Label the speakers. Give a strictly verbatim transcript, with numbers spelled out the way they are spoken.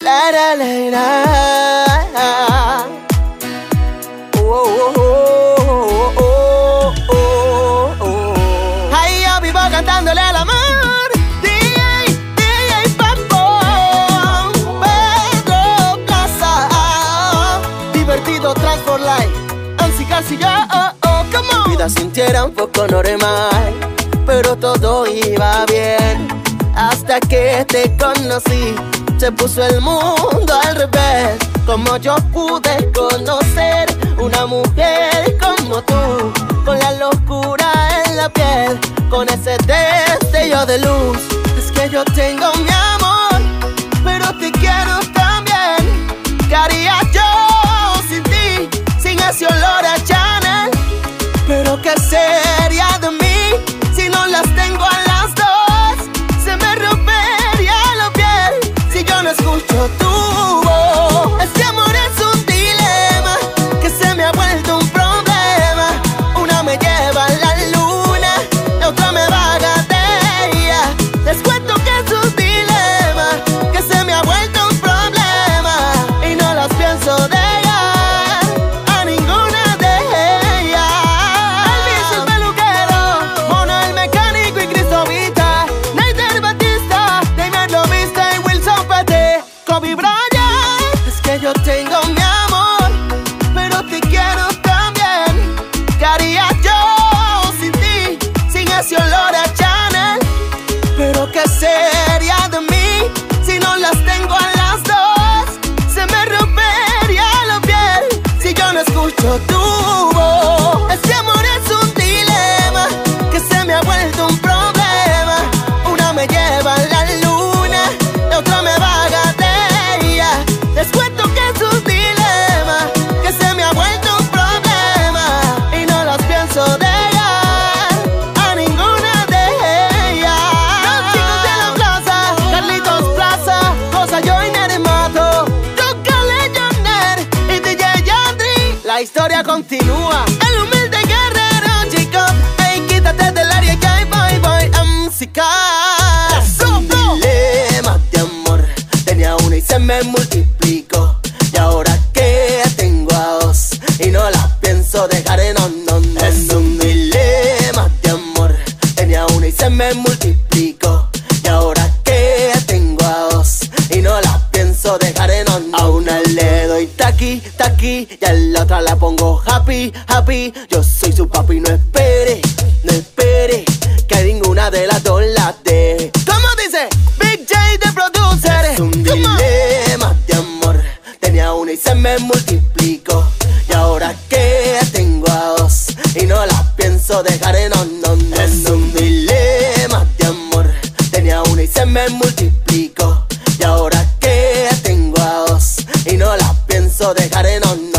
Speaker 1: La, la, la, la. Oh, oh, oh, oh, oh, oh. Ahí yo vivo cantándole al amor. D J, D J Papo, Pedro Plaza. Divertido, Transform Life, Ansi García, oh, oh, come on. Mi vida sintiera un poco normal, pero todo iba bien hasta que te conocí. Se puso el mundo al revés. Como yo pude conocer una mujer como tú, con la locura en la piel, con ese destello de luz. Es que yo tengo mi amor, pero te quiero también. ¿Qué haría yo sin ti, sin ese olor a Chanel? Pero ¿qué sería de mí si no las tengo a las dos? Se me rompería la piel si yo no escucho tu voz. Este amor es un dilema que se me ha vuelto un problema. Una me lleva a la luna, la otra me baja de ella. Les cuento que es un dilema que se me ha vuelto un problema y no las pienso dejar a ninguna de ellas. Elvis el peluquero, Mono el mecánico y Cristovita, Neider Batista, David Lovista y Wilson Pete, Kobe Bryant. Es que yo tengo mi amor, pero te quiero también. ¿Qué haría yo sin ti, sin ese olor a Chanel? Pero ¿qué sería de mí si no las tengo a las dos? Se me rompería la piel si yo no escucho tu voz. Este amor es un dilema que se me ha vuelto un problema. Una me lleva a la luna, la otra me baja de ella. Les cuento que es un dilema que se me ha vuelto un problema y no las pienso dejar a ninguna de ellas. Los chicos de la plaza, Carlitos Plaza, Cosa Joyner y Mato, Tocale Joyner y D J Yandri. La historia continúa. El humilde guerrero, chico. Ey, quítate del área que hay, voy, voy a música.
Speaker 2: Es un dilema de amor. Tenía una y se me multiplicó. Y ahora que tengo a dos y no la pienso dejar, no, no, no. Es un dilema de amor. Tenía una y se me multiplicó. Y ahora que tengo a dos y no la pienso dejar, no, no. A una le doy taqui, taqui, y a la otra la pongo happy, happy. Yo soy su papi, no espere, no espere que ninguna de las dos la deje.
Speaker 1: ¿Cómo dice? Big J de producer.
Speaker 2: Es un dilema de amor. Tenía una y se me multiplicó. Y ahora que tengo a dos y no la pienso dejar, no, no, no. Es un dilema de amor. Tenía una y se me multiplicó. Y ahora que tengo a dos y no la pienso dejar, no, no.